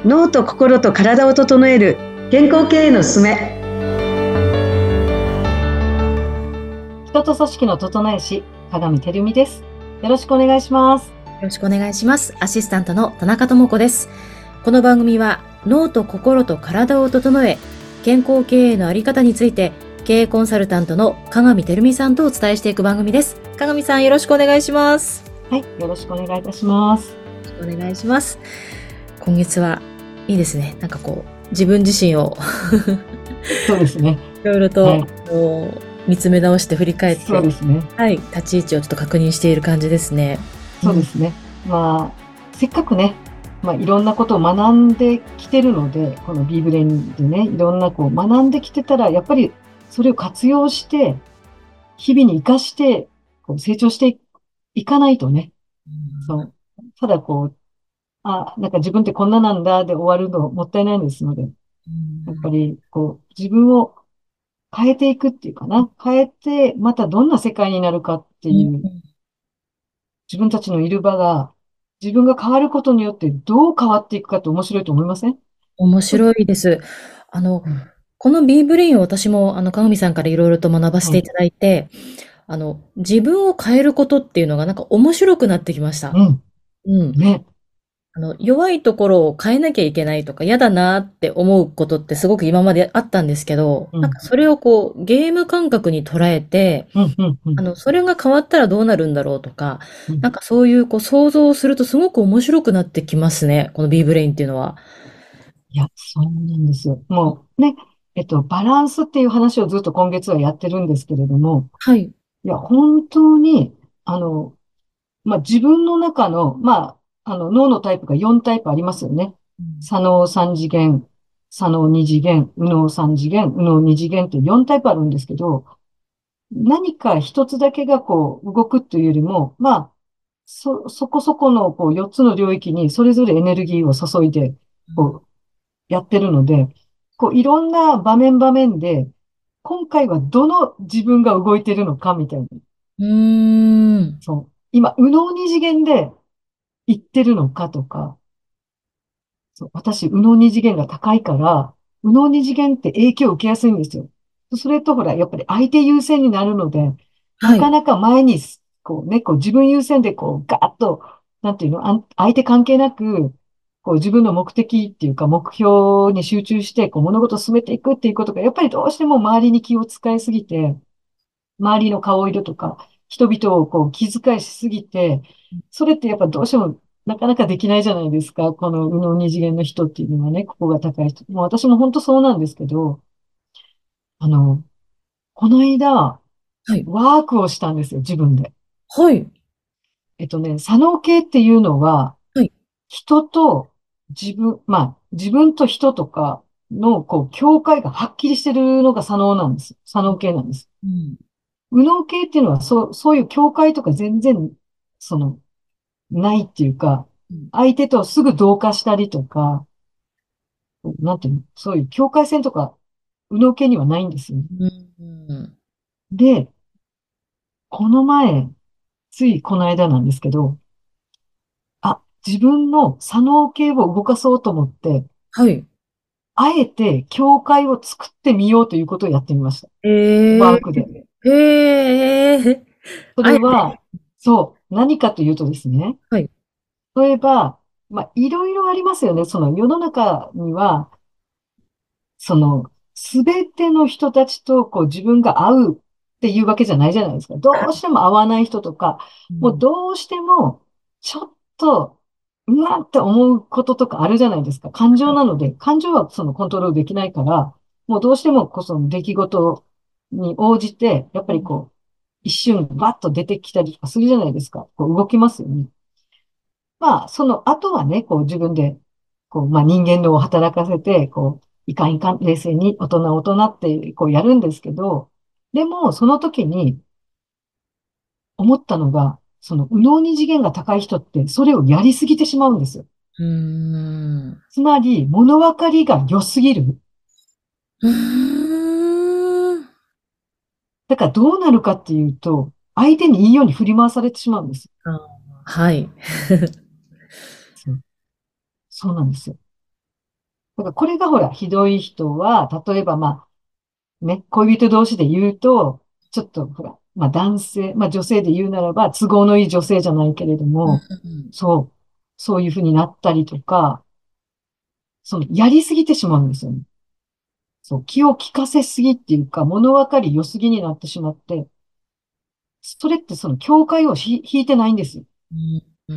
脳と心と体を整える健康経営のすすめ。人と組織の整え師、鏡てるみです。よろしくお願いします。 よろしくお願いします。アシスタントの田中智子です。この番組は脳と心と体を整え、健康経営のあり方について経営コンサルタントの鏡てるみさんとお伝えしていく番組です。鏡さん、よろしくお願いします。 はい、よろしくお願いいたします。 よろしくお願いします。今月はいいですね。なんかこう自分自身をそうですね。 いろいろと、 はい、 見つめ直して振り返って、 そうですね。 はい、立ち位置をちょっと確認している感じですね。 そうですね。せっかくね、いろんなことを学んできてるので、この B ブレインでね、いろんな学んできてたら、やっぱりそれを活用して、日々に活かして、成長していかないとね、そう。ただなんか自分ってこんななんだで終わるのもったいないんですので、やっぱり自分を変えていくっていうかな。変えて、またどんな世界になるかってうんいう、自分たちのいる場が、自分が変わることによってどう変わっていくかって面白いと思いません？ 面白いです。あの、 うん。 この B ブレインを私も、鏡さんからいろいろと学ばせはい。 ていただいて、自分を変えることっていうのがなんか面白くなってきました。 うん。 うん。 ね。 弱いところを変えなきゃいけないとか、嫌だなって思うことってすごく今まであったんですけど、 うん。 なんかそれをこう、ゲーム感覚に捉えて、 うん。うん。うん。 それが変わったらどうなるんだろうとか、 うん。 なんかそういうこう想像をするとすごく面白くなってきますね。この B ブレインっていうのは。 いや、そうなんですよ。もうね、バランスっていう話をずっと今月はやってるんですけれども、 はい。 いや、本当に、自分の中の、脳のタイプが4タイプありますよね。 うん。 左脳3次元、左脳2次元、右脳3次元、右脳2次元って4タイプあるんですけど、何か一つだけが動くっていうよりも、そこそこの4つの領域にそれぞれエネルギーを注いで、こうやってるので、いろんな場面場面で、今回はどの自分が動いてるのかみたいな。 うーん。 そう。今、右脳二次元で行ってるのかとか、そう、私、右脳二次元が高いから、右脳二次元って影響を受けやすいんですよ。それとほら、やっぱり相手優先になるので、なはい。 かなか前に、自分優先でガーッと、なんていうの、相手関係なく、自分の目的っていうか目標に集中して、物事を進めていくっていうことが、やっぱりどうしても周りに気を使いすぎて、周りの顔色とか、人々を気遣いしすぎて、それってやっぱどうしてもなかなかできないじゃないですか。この右脳二次元の人っていうのはね、ここが高い人。もう私も本当そうなんですけど、あの、この間、 はい。 ワークをしたんですよ、自分で。 はい。 左脳系っていうのは、 はい。 人と自分と人とかの、境界がはっきりしてるのが左脳なんです。左脳系なんです。 うん。 右脳系っていうのは、そういう境界とか全然、その、ないっていうか、 うん。 相手とすぐ同化したりとか、なんていうの、そういう境界線とか、右脳系にはないんですよね。 うん。 で、この前、ついこの間なんですけど、自分の左脳系を動かそうと思って、 はい。 あえて境界を作ってみようということをやってみました。 ええ。 ワークで。 へえ。 そあえて。 れは、そう、何かというとですね、 はい。 例えば、いろいろありますよね。その世の中には、すべての人たちと自分が会うっていうわけじゃないじゃないですか。どうしても会わない人とか、もううん。 どうしても、ちょっと、うわーって思うこととかあるじゃないですか。感情なので、感情はそのコントロールできないから、もうどうしてもその出来事に応じて、やっぱり一瞬バッと出てきたりとかするじゃないですか。動きますよね。その後はね、自分で、人間のを働かせて、いかんいかん、冷静に大人って、やるんですけど、でも、その時に思ったのが、その、右脳二次元が高い人って、それをやりすぎてしまうんですよ。 うーん。 つまり、物分かりが良すぎる。 うーん。 だからどうなるかっていうと、相手にいいように振り回されてしまうんですよ。 あ、はい。 そう、そうなんですよ。 だからこれがほら、ひどい人は、例えばまあ、ね、恋人同士で言うと、ちょっとほら、まあ男性、まあ女性で言うならば、都合のいい女性じゃないけれども、 うん。 そう、そういうふうになったりとか、やりすぎてしまうんですよね。そう、気を利かせすぎっていうか、物分かり良すぎになってしまって、それって境界を引いてないんですよ。 うん。うん。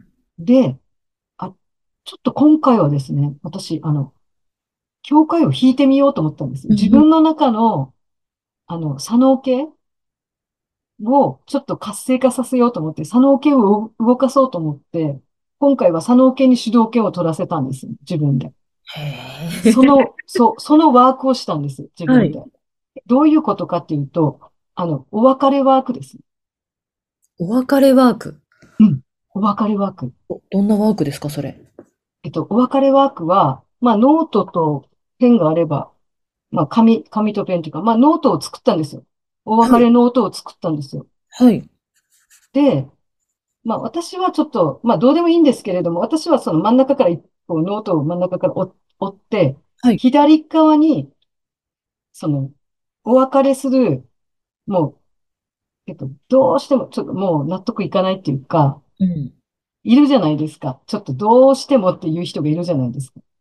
で、あ、ちょっと今回はですね、私、境界を引いてみようと思ったんです。 うん。 自分の中の、左脳系をちょっと活性化させようと思って、左脳系を動かそうと思って、今回は左脳系に主導権を取らせたんです。自分で。 へえ。 そのワークをしたんです。自はい。 分で。どういうことかっていうと、お別れワークです。 お別れワーク。 うん。お別れワーク。 どんなワークですか、それ。 お別れワークは、まあ、ノートとペンがあれば、まあ、紙とペンというか、まあ、ノートを作ったんですよ。お別はい。 れノートを作ったんですよ。 はい。 で、まあ、私はちょっと、まあ、どうでもいいんですけれども、私はその真ん中から一個ノートを真ん中から折って、 はい。 左側に、その、お別れする、もう、どうしても、ちょっともう納得いかないっていうか、 うん。 いるじゃないですか。ちょっとどうしてもっていう人がいるじゃないですか。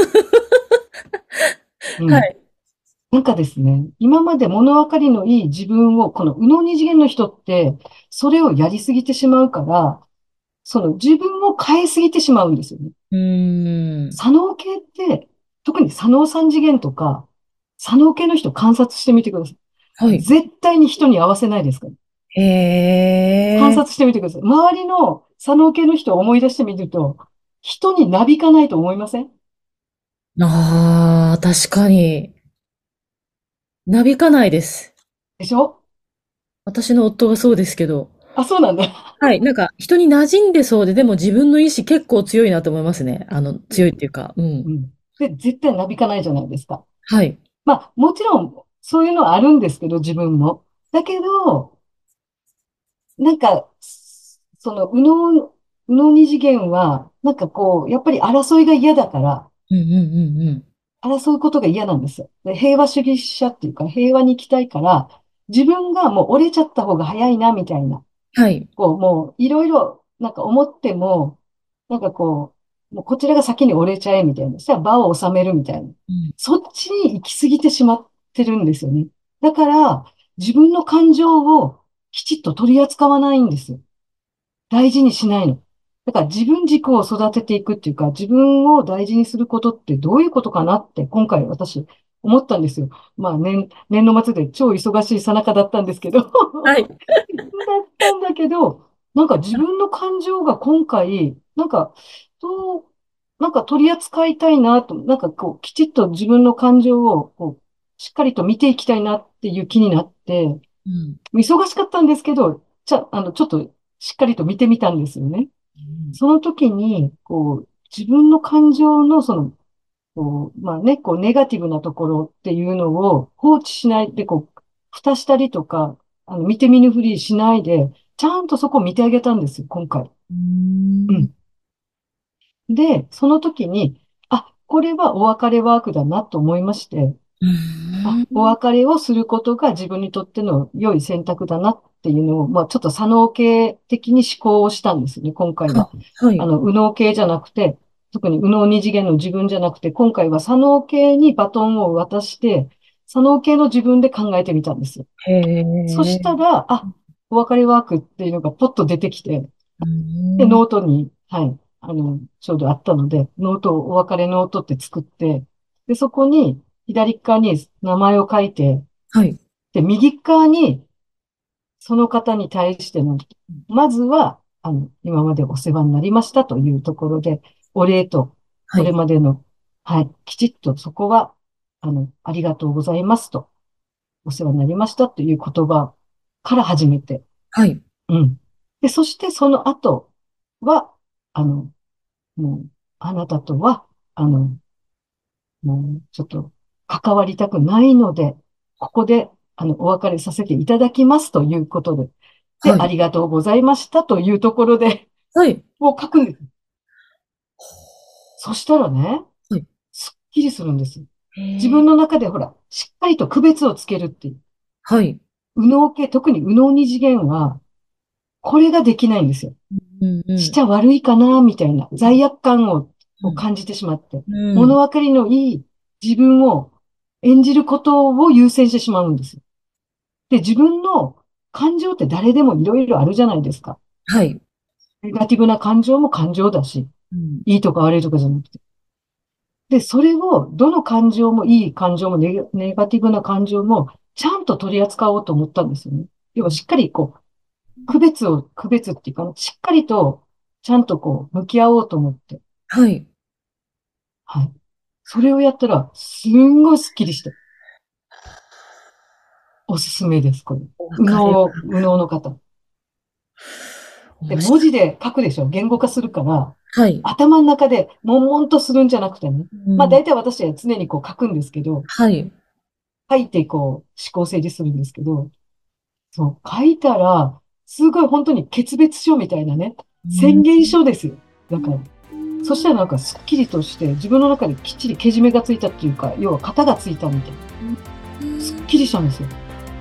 うん。 はい。 なんかですね、今まで物分かりのいい自分を、この右脳二次元の人って、それをやりすぎてしまうから、自分を変えすぎてしまうんですよね。 うーん。 左脳系って、特に左脳三次元とか、左脳系の人観察してみてください。 はい。 絶対に人に合わせないですから。 へえ。 観察してみてください。周りの左脳系の人を思い出してみると、人になびかないと思いませんああ、確かに。なびかないです。 でしょ？ 私の夫がそうですけど。 あ、そうなんだ。 はい。なんか、人に馴染んでそうで、でも自分の意志結構強いなと思いますね。強いっていうか、うん。 うん。で、絶対なびかないじゃないですか。 はい。 まあ、もちろん、そういうのはあるんですけど、自分も。だけど、なんか、右脳二次元は、なんかこう、やっぱり争いが嫌だから、 うんうんうんうん。 争うことが嫌なんですよ。で、平和主義者っていうか、平和に行きたいから、自分がもう折れちゃった方が早いな、みたいな。 はい。 もう、いろいろ、なんか思っても、なんかもうこちらが先に折れちゃえ、みたいな。そしたら場を収めるみたいな。 うん。 そっちに行き過ぎてしまってるんですよね。だから、自分の感情をきちっと取り扱わないんですよ。大事にしないの。だから自分軸を育てていくっていうか、自分を大事にすることってどういうことかなって今回私思ったんですよ。まあ年の末で超忙しい最中だったんですけど。だはい。 ったんだけど、なんか自分の感情が今回、どう、なんか取り扱いたいなと、なんかこう、きちっと自分の感情をしっかりと見ていきたいなっていう気になって、 うん。 忙しかったんですけど、ちょっとしっかりと見てみたんですよね。 うん。 その時に、自分の感情のまあね、ネガティブなところっていうのを放置しないで、蓋したりとか、見て見ぬふりしないで、ちゃんとそこを見てあげたんですよ、今回。 うーん。 うん。で、その時に、あ、これはお別れワークだなと思いまして、 うあ、おーん。 別れをすることが自分にとっての良い選択だなっていうのを、まあ、ちょっと左脳系的に思考をしたんですね、今回は。 はい。 右脳系じゃなくて、特に右脳二次元の自分じゃなくて、今回は左脳系にバトンを渡して、左脳系の自分で考えてみたんですよ。 へそしたえ。 ら、あ、お別れワークっていうのがポッと出てきて、 うーで、 ん。 ノートに、はい、ちょうどあったので、お別れノートって作って、で、そこに、左側に名前を書いて、 はい。 で、右側に、その方に対しての、まずは、今までお世話になりましたというところで、お礼と、これはい。 までの、はい、きちっとそこは、ありがとうございますと、お世話になりましたという言葉から始めて、 はい。 うん。で、そしてその後は、あの、もう、あなたとは、もう、ちょっと、関わりたくないので、ここで、お別れさせていただきますということで、で、 はい。 ありがとうございましたというところで、 はい。 もう書くんです。そしたらね、 はい。 きりするんです。 へえ。 自分の中でほら、しっかりと区別をつけるっていう。 はい。 右脳系、特に右脳二次元は、これができないんですよ。 うんうん。 しちゃ悪いかな、みたいな罪悪感をうん感じてしまって、 うん。 物分かりのいい自分を演じることを優先してしまうんです。で、自分の感情って誰でもいろいろあるじゃないですか。 はい。 ネガティブな感情も感情だし、 うん。 いいとか悪いとかじゃなくて。で、それを、どの感情も、いい感情もネガティブな感情も、ちゃんと取り扱おうと思ったんですよね。要はしっかり区別っていうか、しっかりと、ちゃんと向き合おうと思って。 はい。 はい。それをやったら、すんごいスッキリして、おすすめです、これ。 わかり右脳の方。で、 面白い。 文字で書くでしょ、言語化するから、 はい。 頭の中で悶々とするんじゃなくてね。まあ、 うん。 大体私は常に書くんですけど、 はい。 書いて思考整理するんですけど、そう、書いたら、すごい本当に決別書みたいなね、 うん。 宣言書ですよ。だから。そしたらなんかスッキリとして自分の中できっちりけじめがついたっていうか、要は型がついたみたいな。すっきりしたんですよ。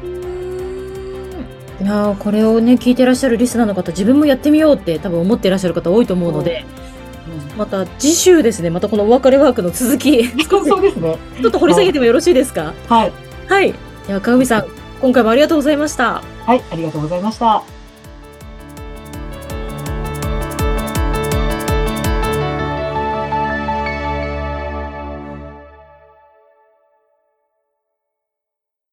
いやー、これをね、聞いてらっしゃるリスナーの方、自分もやってみようって多分思ってらっしゃる方多いと思うので、 うん。 また次週ですね、またこのお別れワークの続き、少しそうですね。 ちょっと掘り下はい。 げてもよろしいですか？ はい。 はい。では、かぐみさん、今回もありがとうございました。 はい。ありがとうございました。